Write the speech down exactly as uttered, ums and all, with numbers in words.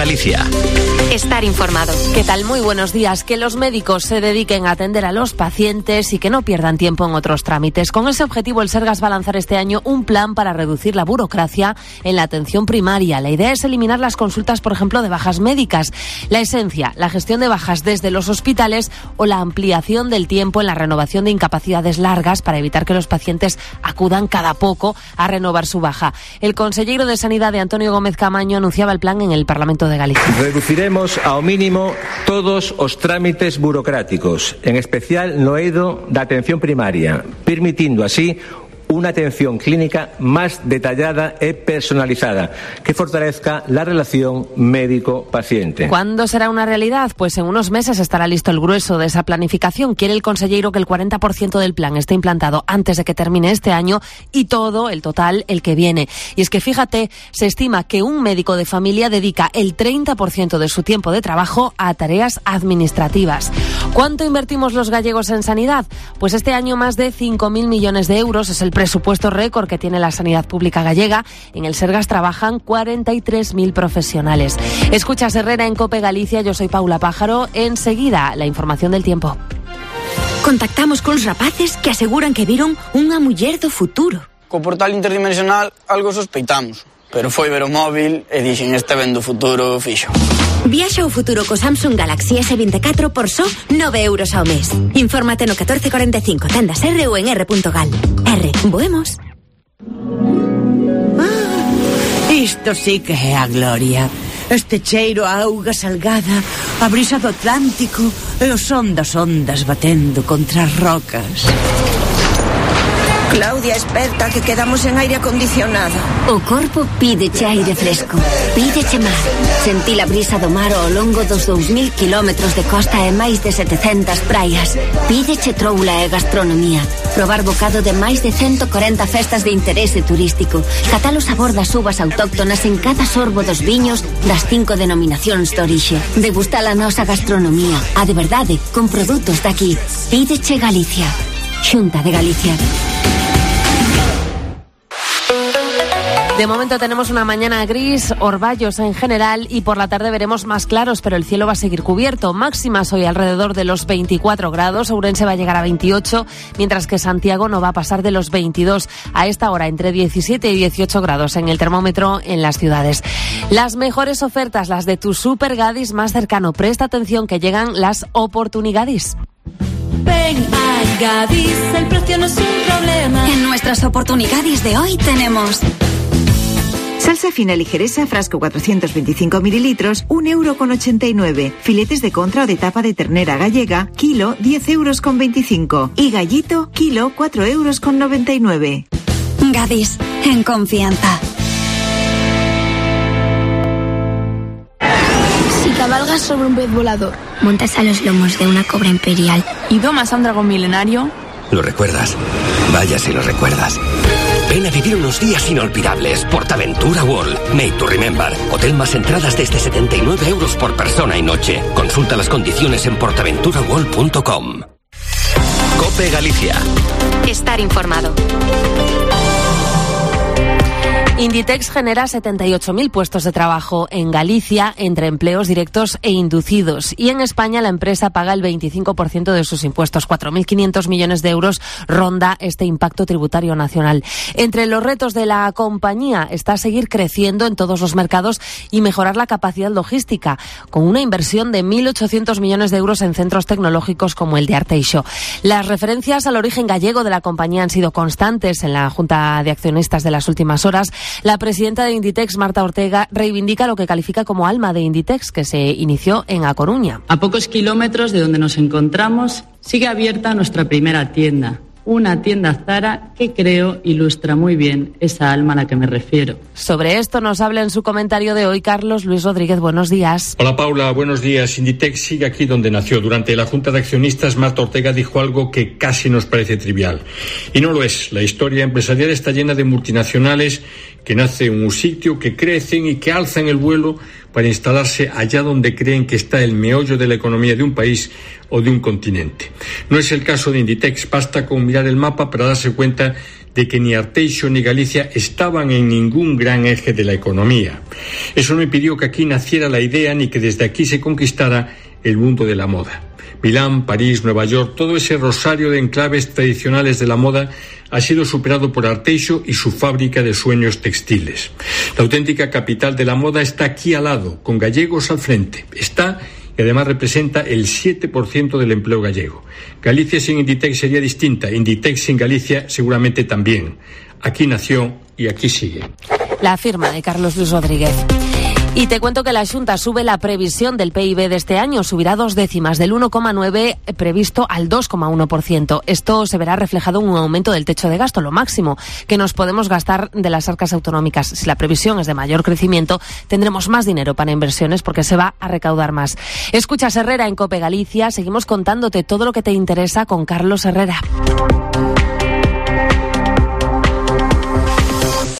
Galicia. Estar informado. ¿Qué tal? Muy buenos días. Que los médicos se dediquen a atender a los pacientes y que no pierdan tiempo en otros trámites. Con ese objetivo, el Sergas va a lanzar este año un plan para reducir la burocracia en la atención primaria. La idea es eliminar las consultas, por ejemplo, de bajas médicas. La esencia, la gestión de bajas desde los hospitales o la ampliación del tiempo en la renovación de incapacidades largas para evitar que los pacientes acudan cada poco a renovar su baja. El consejero de Sanidad, de Antonio Gómez Camaño, anunciaba el plan en el Parlamento de Galicia. Reduciremos ao mínimo todos os trámites burocráticos, en especial no eido da atención primaria, permitindo así una atención clínica más detallada y personalizada que fortalezca la relación médico-paciente. ¿Cuándo será una realidad? Pues en unos meses estará listo el grueso de esa planificación. Quiere el consejero que el cuarenta por ciento del plan esté implantado antes de que termine este año y todo, el total, el que viene. Y es que fíjate, se estima que un médico de familia dedica el treinta por ciento de su tiempo de trabajo a tareas administrativas. ¿Cuánto invertimos los gallegos en sanidad? Pues este año más de cinco mil millones de euros es el presupuesto récord que tiene la sanidad pública gallega. En el Sergas trabajan cuarenta y tres mil profesionales. Escuchas Herrera en COPE Galicia, yo soy Paula Pájaro. Enseguida, la información del tiempo. Contactamos con los rapaces que aseguran que vieron unha muller do futuro. Co portal interdimensional algo sospeitamos, pero foi ver o móvil e dixen este ven do futuro fixo. Viaxa ao futuro co Samsung Galaxy ese veinticuatro por só nove euros ao mes. Infórmate no catorce cuarenta y cinco, tendas R ou en r punto gal. R, voemos. Ah, isto sí que é a gloria. Este cheiro a auga salgada, a brisa do Atlántico e o son das ondas batendo contra as rocas. Claudia, esperta, que quedamos en aire acondicionado. O corpo pídeche aire fresco, pídeche mar. Sentí a brisa do mar ao longo dos dous mil kilómetros de costa e máis de setecentas praias. Pídeche troula e gastronomía. Probar bocado de máis de ciento cuarenta festas de interese turístico. Catar o sabor das uvas autóctonas en cada sorbo dos viños das cinco denominacións de orixe. Degustar a nosa gastronomía, a de verdade, con produtos daqui. Pídeche Galicia. Xunta de Galicia. De momento tenemos una mañana gris, orvallos en general y por la tarde veremos más claros, pero el cielo va a seguir cubierto. Máximas hoy alrededor de los veinticuatro grados, Ourense va a llegar a veintiocho, mientras que Santiago no va a pasar de los veintidós. A esta hora entre diecisiete y dieciocho grados en el termómetro en las ciudades. Las mejores ofertas, las de tu Super Gadis más cercano. Presta atención que llegan las oportunidades. Ven a Gadis, el precio no es un problema. En nuestras oportunidades de hoy tenemos... Salsa fina ligeresa, frasco cuatrocientos veinticinco mililitros, un euro con ochenta y nueve. Filetes de contra o de tapa de ternera gallega, kilo, diez euros con veinticinco. Y gallito, kilo, cuatro euros con noventa y nueve. Gadis, en confianza. Si cabalgas sobre un pez volador, montas a los lomos de una cobra imperial y domas a un dragón milenario... ¿Lo recuerdas? Vaya si lo recuerdas. Ven a vivir unos días inolvidables. PortAventura World. Made to remember. Hotel más entradas desde setenta y nueve euros por persona y noche. Consulta las condiciones en portaventura world punto com. COPE Galicia. Estar informado. Inditex genera setenta y ocho mil puestos de trabajo en Galicia entre empleos directos e inducidos. Y en España la empresa paga el veinticinco por ciento de sus impuestos. cuatro mil quinientos millones de euros ronda este impacto tributario nacional. Entre los retos de la compañía está seguir creciendo en todos los mercados y mejorar la capacidad logística, con una inversión de mil ochocientos millones de euros en centros tecnológicos como el de Arteixo. Las referencias al origen gallego de la compañía han sido constantes en la Junta de Accionistas de las últimas horas. La presidenta de Inditex, Marta Ortega, reivindica lo que califica como alma de Inditex, que se inició en A Coruña. A pocos kilómetros de donde nos encontramos, sigue abierta nuestra primera tienda. Una tienda Zara que creo ilustra muy bien esa alma a la que me refiero. Sobre esto nos habla en su comentario de hoy Carlos Luis Rodríguez. Buenos días. Hola Paula, buenos días. Inditex sigue aquí donde nació. Durante la Junta de Accionistas, Marta Ortega dijo algo que casi nos parece trivial. Y no lo es. La historia empresarial está llena de multinacionales que nacen en un sitio, que crecen y que alzan el vuelo para instalarse allá donde creen que está el meollo de la economía de un país o de un continente. No es el caso de Inditex. Basta con mirar el mapa para darse cuenta de que ni Arteixo ni Galicia estaban en ningún gran eje de la economía. Eso no impidió que aquí naciera la idea ni que desde aquí se conquistara el mundo de la moda. Milán, París, Nueva York, todo ese rosario de enclaves tradicionales de la moda ha sido superado por Arteixo y su fábrica de sueños textiles. La auténtica capital de la moda está aquí al lado, con gallegos al frente. Está y además representa el siete por ciento del empleo gallego. Galicia sin Inditex sería distinta, Inditex sin Galicia seguramente también. Aquí nació y aquí sigue. La firma de Carlos Luis Rodríguez. Y te cuento que la Xunta sube la previsión del P I B de este año, subirá dos décimas, del uno coma nueve previsto al dos coma uno por ciento. Esto se verá reflejado en un aumento del techo de gasto, lo máximo que nos podemos gastar de las arcas autonómicas. Si la previsión es de mayor crecimiento, tendremos más dinero para inversiones porque se va a recaudar más. Escuchas Herrera en COPE Galicia, seguimos contándote todo lo que te interesa con Carlos Herrera.